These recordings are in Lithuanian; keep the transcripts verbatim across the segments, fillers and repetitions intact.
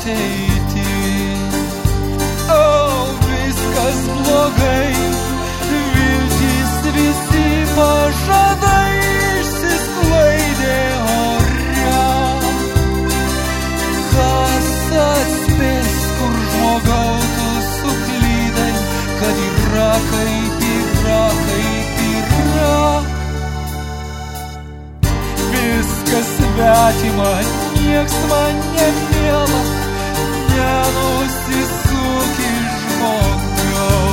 ateitį. O, viskas blogai, viltys visi pažadai išsisklaidė ore. Kas atspės, kur žmogau tu suklydai, kad yra kaip yra, kaip yra. Viskas svetima, nieks man nemiela, nenusisuk į žmogau.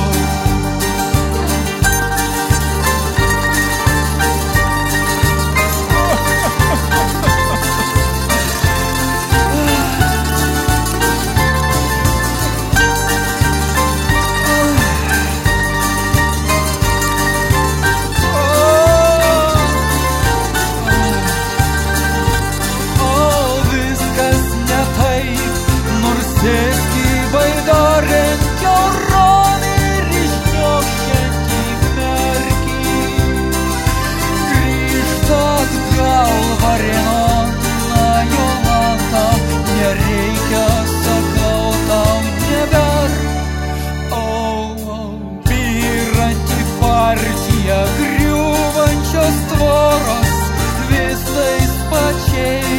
Sėski baidarėn kiauron ir išniokščiant į merkį. Grįžt atgal Varėnon, na Jolanta, nereikia, sakau tau, neverk. O, byranti partija, griūvančios tvoros, vis tais pačiais